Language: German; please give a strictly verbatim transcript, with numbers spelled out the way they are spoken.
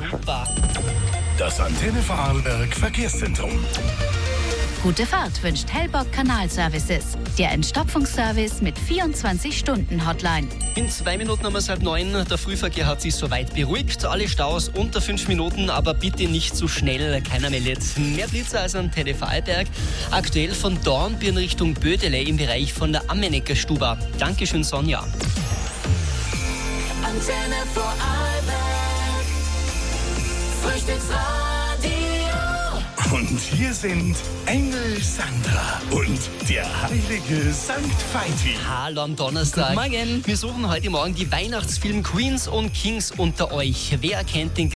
Super. Das Antenne Vorarlberg Verkehrszentrum. Gute Fahrt wünscht Hellbock Kanalservices. Der Entstopfungsservice mit vierundzwanzig-Stunden-Hotline. In zwei Minuten haben wir es halb neun. Der Frühverkehr hat sich soweit beruhigt. Alle Staus unter fünf Minuten, aber bitte nicht zu schnell. Keiner meldet mehr Blitzer als Antenne Vorarlberg. Aktuell von Dornbirn Richtung Bödele im Bereich von der Ammenecker Stuba. Dankeschön, Sonja. Antenne Vorarlberg. Frühstücksradio. Und hier sind Engel Sandra und der heilige Sankt Veit. Hallo am Donnerstag. Guten Morgen. Wir suchen heute Morgen die Weihnachtsfilm Queens und Kings unter euch. Wer kennt den